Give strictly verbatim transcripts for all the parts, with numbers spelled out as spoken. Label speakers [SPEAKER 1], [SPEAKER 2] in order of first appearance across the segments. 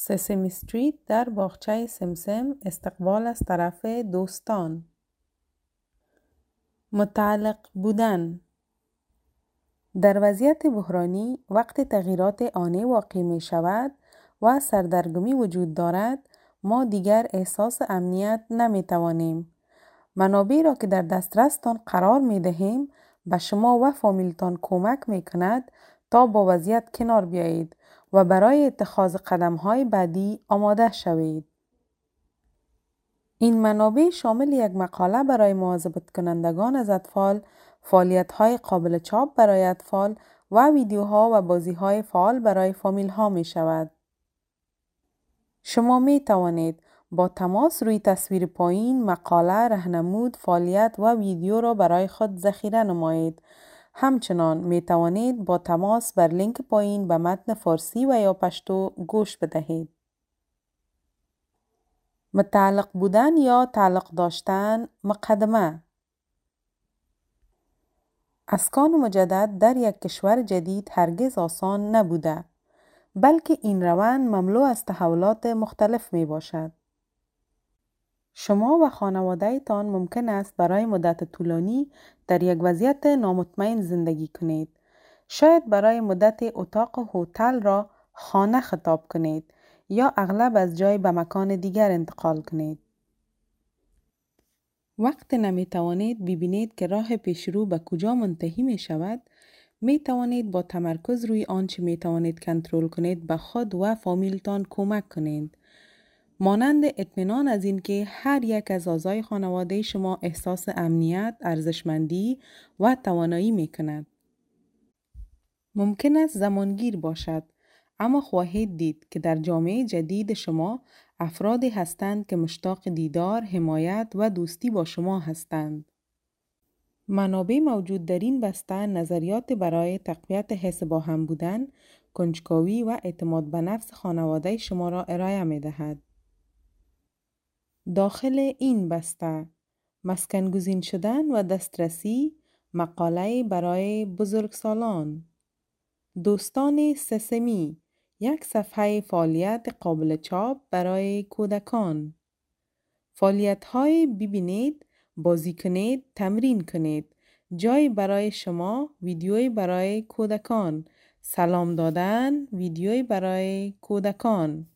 [SPEAKER 1] سسیم استریت در باغچه سمسم استقبال از طرف دوستان. متعلق بودن. در وضعیت بحرانی وقت تغییرات آنی واقع می شود و سردرگمی وجود دارد، ما دیگر احساس امنیت نمی توانیم. منابعی را که در دسترستان قرار می دهیم به شما و فامیلتان کمک می کند تا با وضعیت کنار بیایید و برای اتخاذ قدم‌های بعدی آماده شوید. این منابع شامل یک مقاله برای مواظبت کنندگان از اطفال، فعالیت‌های قابل چاپ برای اطفال و ویدیوها و بازی‌های فعال برای فامیل‌ها می شود. شما می توانید با تماس روی تصویر پایین مقاله، راهنمود، فعالیت و ویدیو را برای خود ذخیره نمایید. همچنان می توانید با تماس بر لینک پایین به متن فارسی و یا پشتو گوش بدهید. متعلق بودن یا تعلق داشتن. مقدمه. اسکان مجدد در یک کشور جدید هرگز آسان نبوده، بلکه این روند مملو از تحولات مختلف می باشد. شما و خانواده تان ممکن است برای مدت طولانی در یک وضعیت نامطمئن زندگی کنید. شاید برای مدت اتاق هتل را خانه خطاب کنید یا اغلب از جای به مکان دیگر انتقال کنید. وقت نمی توانید ببینید که راه پیشرو به کجا منتهی می شود، می توانید با تمرکز روی آنچه می توانید کنترل کنید به خود و فامیلتان کمک کنید. مانند اطمینان از اینکه هر یک از اعضای خانواده شما احساس امنیت، ارزشمندی و توانایی می کند. ممکن است زمانگیر باشد، اما خواهید دید که در جامعه جدید شما افرادی هستند که مشتاق دیدار، حمایت و دوستی با شما هستند. منابع موجود در این بسته نظریات برای تقویت حس با هم بودن، کنجکاوی و اعتماد به نفس خانواده شما را ارائه می دهد. داخل این بسته مسکن گزین شدن و دسترسی، مقاله برای بزرگسالان. دوستان سسمی، یک صفحه فعالیت قابل چاپ برای کودکان. فعالیت‌های ببینید، بازی کنید، تمرین کنید. جای برای شما، ویدیوی برای کودکان. سلام دادن، ویدیوی برای کودکان.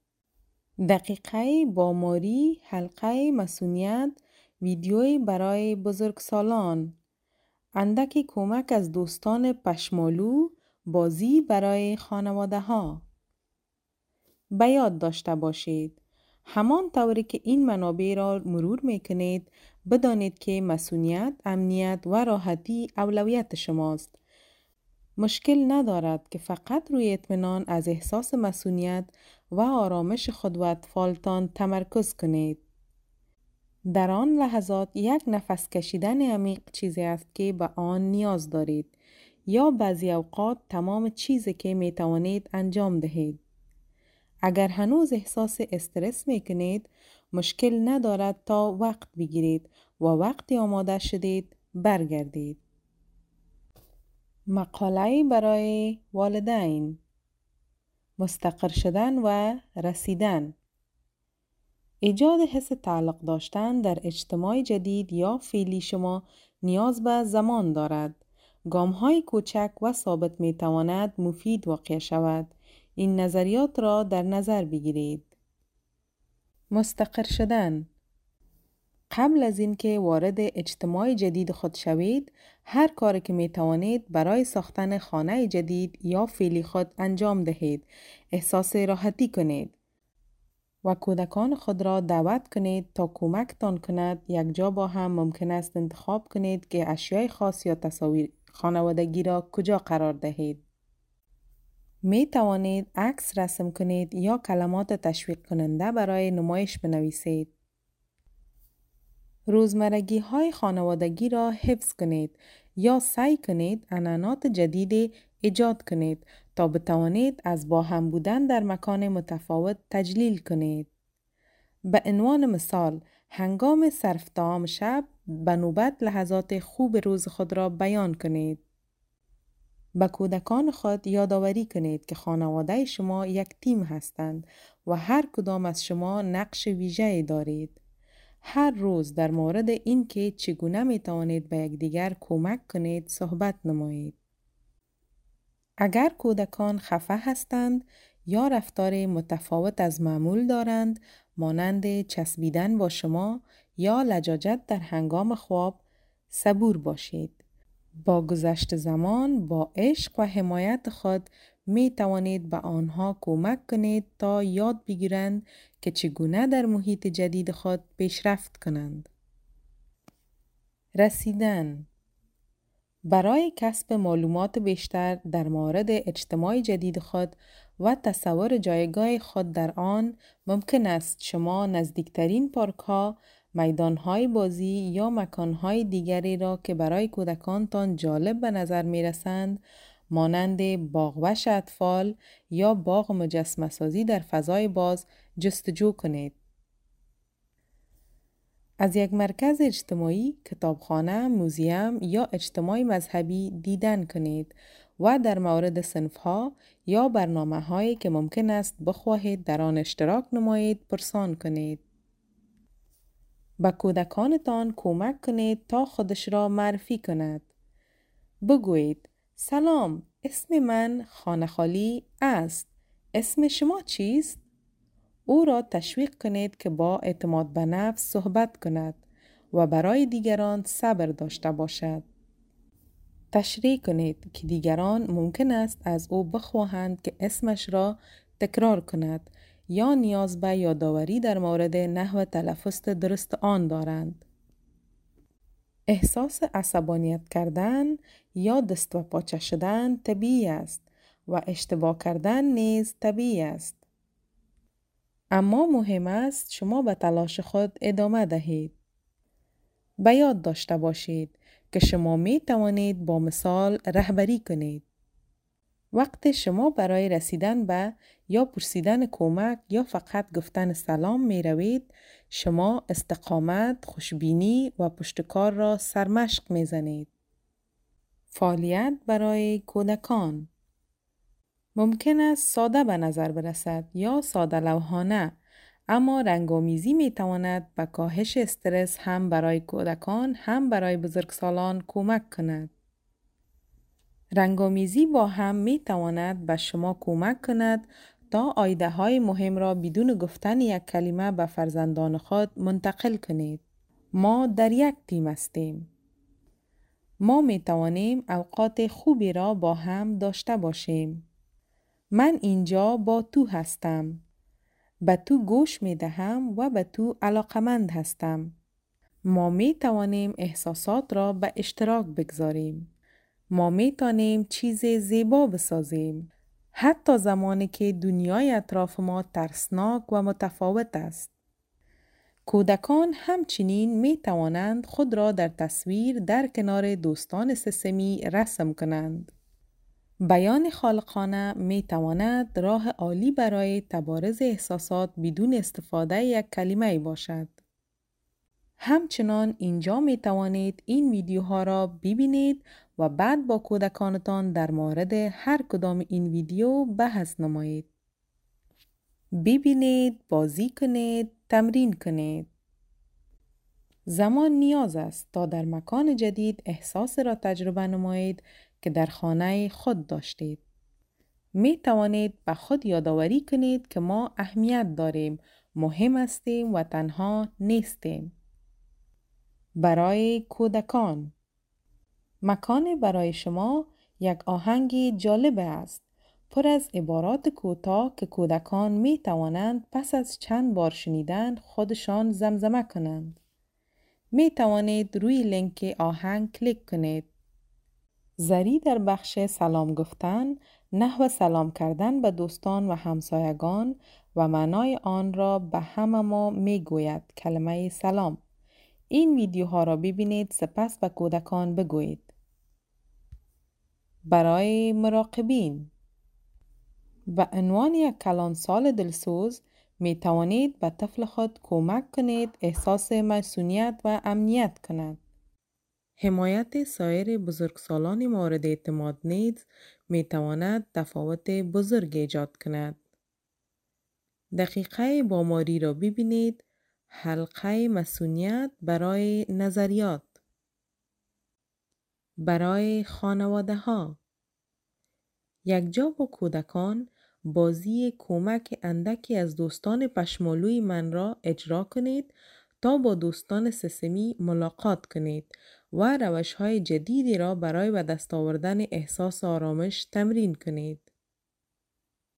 [SPEAKER 1] دقیقه باماری، حلقه مسئولیت، ویدیوی برای بزرگسالان. اندکی کمک از دوستان پشمالو، بازی برای خانواده ها. به یاد داشته باشید، همان طوری که این منابع را مرور می کنید، بدانید که مسئولیت، امنیت و راحتی اولویت شماست. مشکل ندارد که فقط روی اطمینان از احساس مسئولیت و آرامش خود و اطفالتان تمرکز کنید. در آن لحظات یک نفس کشیدن عمیق چیزی است که به آن نیاز دارید، یا بعضی اوقات تمام چیزی که می توانید انجام دهید. اگر هنوز احساس استرس می کنید، مشکل ندارد تا وقت بگیرید و وقتی آماده شدید برگردید. مقاله برای والدین. مستقر شدن و رسیدن. ایجاد حس تعلق داشتن در اجتماع جدید یا فعلی شما نیاز به زمان دارد. گام‌های کوچک و ثابت می تواند مفید واقع شود. این نظریات را در نظر بگیرید. مستقر شدن. قبل از اینکه وارد اجتماع جدید خود شوید، هر کاری که می توانید برای ساختن خانه جدید یا فعلی خود انجام دهید. احساس راحتی کنید و کودکان خود را دعوت کنید تا کمکتان کند. یک جا با هم ممکن است انتخاب کنید که اشیاء خاص یا تصاویر خانوادگی را کجا قرار دهید. می توانید عکس رسم کنید یا کلمات تشویق کننده برای نمایش بنویسید. روزمرگی های خانوادگی را حفظ کنید یا سعی کنید عنعنات جدید ایجاد کنید تا بتوانید از با هم بودن در مکان متفاوت تجلیل کنید. به عنوان مثال، هنگام صرف طعام شب به نوبت لحظات خوب روز خود را بیان کنید. به کودکان خود یادآوری کنید که خانواده شما یک تیم هستند و هر کدام از شما نقش ویژه‌ای دارید. هر روز در مورد اینکه چگونه می توانید به یکدیگر کمک کنید صحبت نمایید. اگر کودکان خفه هستند یا رفتار متفاوت از معمول دارند، مانند چسبیدن با شما یا لجاجت در هنگام خواب، صبور باشید. با گذشت زمان با عشق و حمایت خود می توانید به آنها کمک کنید تا یاد بگیرند که چگونه در محیط جدید خود پیشرفت کنند. رسیدن. برای کسب معلومات بیشتر در مورد اجتماع جدید خود و تصور جایگاه خود در آن، ممکن است شما نزدیکترین پارک ها، میدان های بازی یا مکان های دیگری را که برای کودکانتان جالب به نظر می رسند، مانند باغوش اطفال یا باغ مجسمه سازی در فضای باز، جستجو کنید. از یک مرکز اجتماعی، کتابخانه، موزیم یا اجتماع مذهبی دیدن کنید و در مورد صنف‌ها یا برنامه‌هایی که ممکن است بخواهید در آن اشتراک نمایید پرسان کنید. به کودکانتان کمک کنید تا خودش را معرفی کند. بگویید: سلام، اسم من خانه خالی است. اسم شما چیست؟ او را تشویق کنید که با اعتماد به نفس صحبت کند و برای دیگران صبر داشته باشد. تشریح کنید که دیگران ممکن است از او بخواهند که اسمش را تکرار کند یا نیاز به یادآوری در مورد نحو تلفظ درست آن دارند. احساس عصبانیت کردن یا دست و پاچه شدن طبیعی است و اشتباه کردن نیز طبیعی است. اما مهم است شما به تلاش خود ادامه دهید. به یاد داشته باشید که شما می توانید با مثال رهبری کنید. وقتی شما برای رسیدن به یا پرسیدن کمک یا فقط گفتن سلام می روید، شما استقامت، خوشبینی و پشتکار را سرمشق می زنید. فعالیت برای کودکان ممکن است ساده به نظر برسد یا ساده لوحانه، اما رنگامیزی می تواند به کاهش استرس هم برای کودکان هم برای بزرگسالان کمک کند. رنگامیزی با هم می تواند به شما کمک کند تا ایده های مهم را بدون گفتن یک کلمه به فرزندان خود منتقل کنید. ما در یک تیم هستیم. ما می توانیم اوقات خوبی را با هم داشته باشیم. من اینجا با تو هستم. به تو گوش می دهم و به تو علاقمند هستم. ما می توانیم احساسات را به اشتراک بگذاریم. ما می توانیم چیز زیبا بسازیم. حتی زمانی که دنیای اطراف ما ترسناک و متفاوت است. کودکان همچنین می توانند خود را در تصویر در کنار دوستان سسمی رسم کنند. بیان خالقانه می تواند راه عالی برای تبارز احساسات بدون استفاده یک کلمه باشد. همچنان اینجا می توانید این ویدیوها را ببینید و بعد با کودکانتان در مورد هر کدام این ویدیو بحث نمایید. ببینید، بازی کنید، تمرین کنید. زمان نیاز است تا در مکان جدید احساس را تجربه نمایید که در خانه خود داشتید. می توانید به خود یادآوری کنید که ما اهمیت داریم، مهم هستیم و تنها نیستیم. برای کودکان مکان برای شما یک آهنگ جالب است، پر از عبارات کوتاه که کودکان می توانند پس از چند بار شنیدن خودشان زمزمه کنند. می توانید روی لینک آهنگ کلیک کنید. زری در بخش سلام گفتن، نحو سلام کردن به دوستان و همسایگان و معنای آن را به همه ما می گوید کلمه سلام. این ویدیوها را ببینید سپس به کودکان بگویید. برای مراقبین به عنوان یک کلانسال دلسوز می توانید به طفل خود کمک کنید احساس مسئولیت و امنیت کند. حمایت سایر بزرگسالان مورد اعتماد نیز می تواند تفاوت بزرگ ایجاد کند. دقیقه باماری را ببینید. حلقه مسئولیت برای نظریات. برای خانواده ها. یک جا با کودکان بازی کمک اندکی از دوستان پشمالوی من را اجرا کنید تا با دوستان سسمی ملاقات کنید و روش های جدیدی را برای به دست آوردن احساس آرامش تمرین کنید.